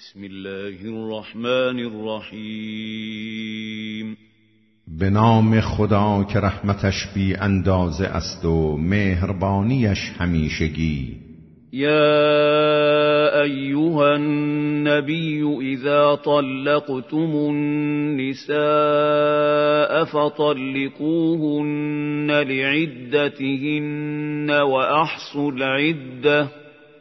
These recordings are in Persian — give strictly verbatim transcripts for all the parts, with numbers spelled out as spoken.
بسم الله الرحمن الرحیم. به نام خدا که رحمتش بی اندازه است و مهربانیش همیشگی. یا ایها النبی اذا طلقتم النساء فطلقوهن لعدتهن واحصوا العده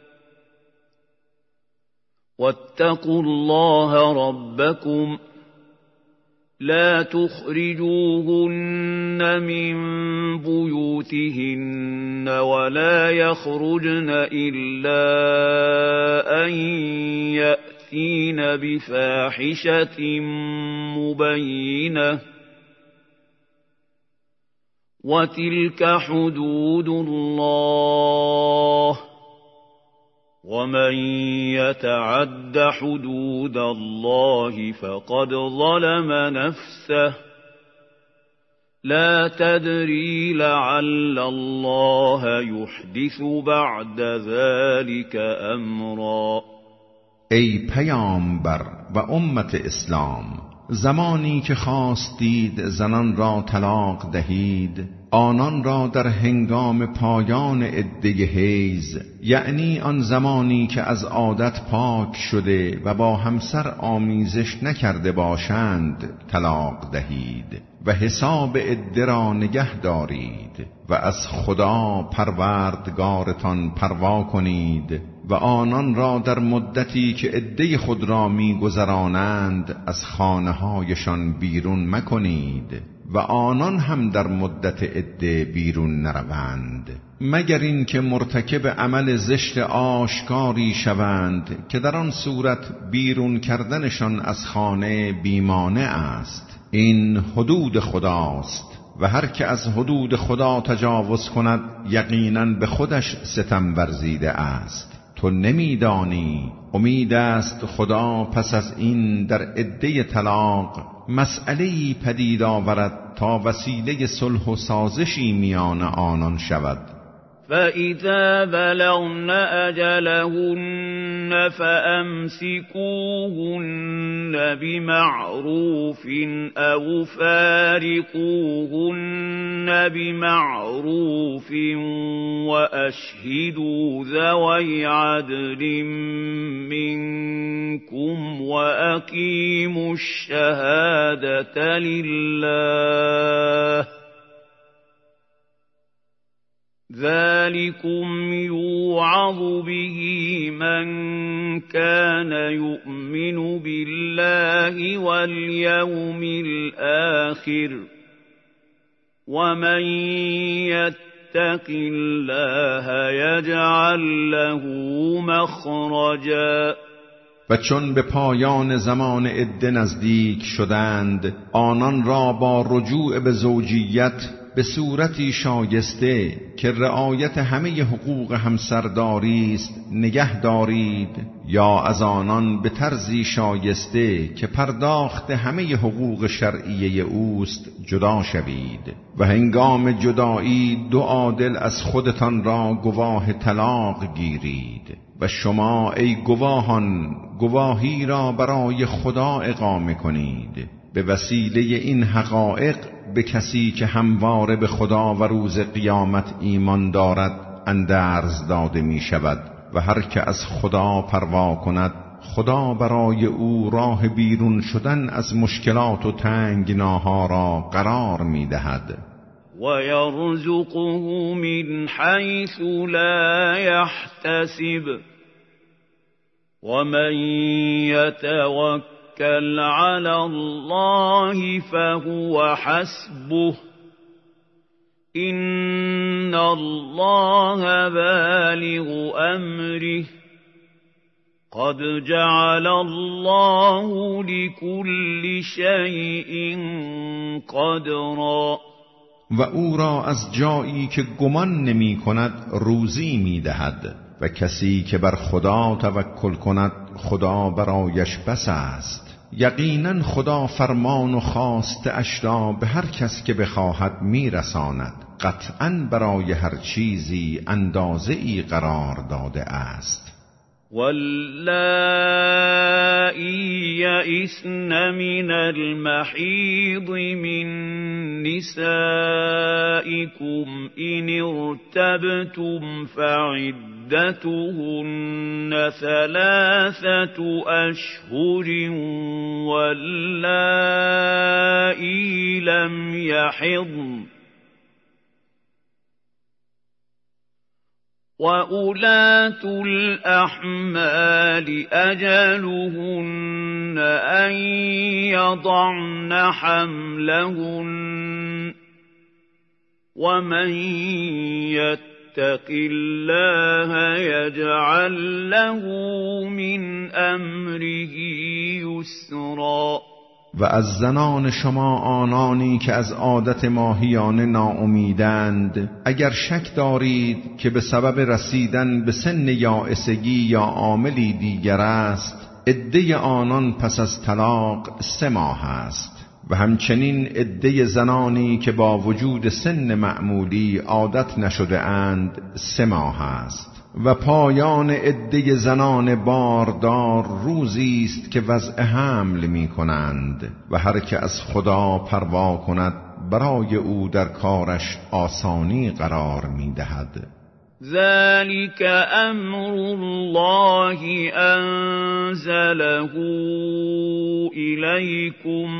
واتقوا الله ربكم لا تخرجوهن من بيوتهن ولا يخرجن إلا أن يأتين بفاحشة مبينة وتلك حدود الله ومن يتعد حدود الله فقد ظلم نفسه لا تدري لعل الله يحدث بعد ذلك امرا. ای پیامبر و امت اسلام، زمانی که خواستید زنان را طلاق دهید، آنان را در هنگام پایان عده حیض، یعنی آن زمانی که از عادت پاک شده و با همسر آمیزش نکرده باشند طلاق دهید و حساب عده را نگه دارید و از خدا پروردگارتان پروا کنید و آنان را در مدتی که عده خود را می‌گذرانند از خانه‌هایشان بیرون مکنید و آنان هم در مدت عده بیرون نروند، مگر این که مرتکب عمل زشت آشکاری شوند که در آن صورت بیرون کردنشان از خانه بیمانع است. این حدود خداست و هر که از حدود خدا تجاوز کند یقیناً به خودش ستم ورزیده است. تو نمیدانی، امید است خدا پس از این در عده طلاق مسئله‌ای پدید آورد تا وسیله صلح و سازشی میان آنان شود. فَإِذَا بَلَغْنَ أَجَلَهُنَّ فَأَمْسِكُوهُنَّ بِمَعْرُوفٍ أَوْ فَارِقُوهُنَّ بِمَعْرُوفٍ وَأَشْهِدُوا ذَوَيْ عَدْلٍ مِّنكُمْ وَأَقِيمُوا الشَّهَادَةَ لِلَّهِ ذلكم يوعظ به من كان يؤمن بالله واليوم الآخر ومن يتق الله يجعل له مخرجا. و چون به پایان زمان عده نزدیک شدند، آنان را با رجوع به زوجیت به صورتی شایسته که رعایت همه حقوق همسرداری است نگه دارید، یا از آنان به طرزی شایسته که پرداخت همه حقوق شرعیه اوست جدا شوید و هنگام جدایی دو عادل از خودتان را گواه طلاق گیرید و شما ای گواهان گواهی را برای خدا اقامه کنید. به وسیله این حقایق به کسی که همواره به خدا و روز قیامت ایمان دارد اندرز داده می شود و هر که از خدا پروا کند خدا برای او راه بیرون شدن از مشکلات و تنگناها را قرار می دهد. وَيَرْزُقُهُ مِنْ حَيْثُ لَا يَحْتَسِبُ وَمَنْ يَتَوَكَّلْ عَلَى اللَّهِ فَهُوَ حَسْبُهُ إِنَّ اللَّهَ بالغ أَمْرِهِ قد جعل الله لكل شيء قدرا. و او را از جایی که گمان نمی کند روزی می دهد و کسی که بر خدا توکل کند خدا برایش بس است. یقینا خدا فرمان و خواست اش را به هر کس که بخواهد می رساند. قطعاً برای هر چیزی اندازه‌ای قرار داده است. واللائي يئسن من المحيض من نسائكم إن ارتبتم فعدتهن ثلاثة أشهر واللائي لم يحضن وَأُولَاتُ الْأَحْمَالِ أَجَلُهُنَّ أَن يَضَعْنَ حَمْلَهُنَّ وَمَن يَتَّقِ اللَّهَ يَجْعَل لَّهُ مِنْ أَمْرِهِ يُسْرًا. و از زنان شما آنانی که از عادت ماهیانه ناامیدند، اگر شک دارید که به سبب رسیدن به سن یائسگی یا عاملی دیگر است، عده آنان پس از طلاق سه ماه است و همچنین عده زنانی که با وجود سن معمولی عادت نشده اند سه ماه است. و پایان عده زنان باردار روزی است که وضع حمل می کنند و هر که از خدا پروا کند برای او در کارش آسانی قرار می دهد. ذلك امر الله انزله الیکم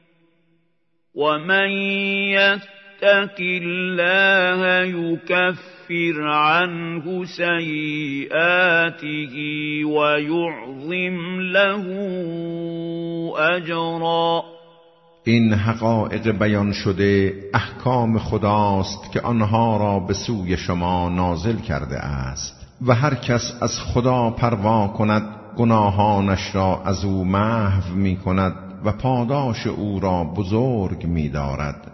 ومن یتق الله یکفر عنه سیئاته ویعظم له اجرا. این حقایق بیان شده احکام خداست که آنها را به سوی شما نازل کرده است و هر کس از خدا پروا کند گناهانش را از او محو می کند و پاداش او را بزرگ می دارد.